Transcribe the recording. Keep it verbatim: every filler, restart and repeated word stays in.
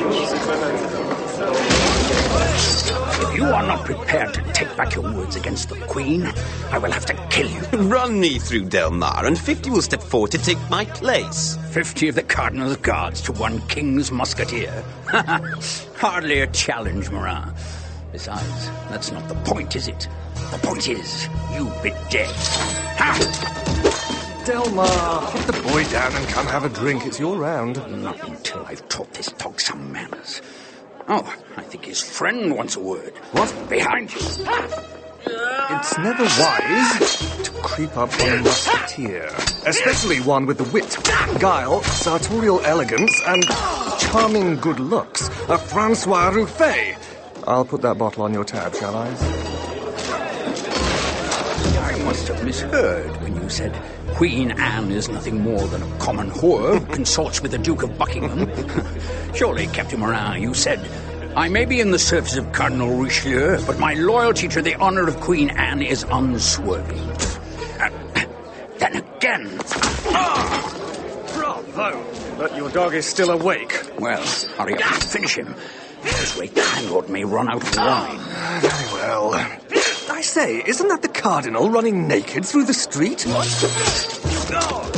If you are not prepared to take back your words against the Queen, I will have to kill you. Run me through Del Mar, and fifty will step forward to take my place. Fifty of the Cardinal's guards to one King's musketeer. Hardly a challenge, Morin. Besides, that's not the point, is it? The point is, you'd be dead. Ha! Del Mar, put the boy down and come have a drink. It's your round. Not until I've taught this dog some manners. Oh, I think his friend wants a word. What? Behind you. It's never wise to creep up on a musketeer, especially one with the wit, guile, sartorial elegance, and charming good looks. A Francois Ruffet. I'll put that bottle on your tab, shall I? I must have misheard when you said Queen Anne is nothing more than a common whore who consorts with the Duke of Buckingham. Surely, Captain Morin, you said, I may be in the service of Cardinal Richelieu, but my loyalty to the honour of Queen Anne is unswerving. Uh, then again... Ah! Bravo! But your dog is still awake. Well, hurry up and finish him. This way, Landlord may run out of wine. Very well. I say, isn't that the Cardinal running naked through the street? What? Oh.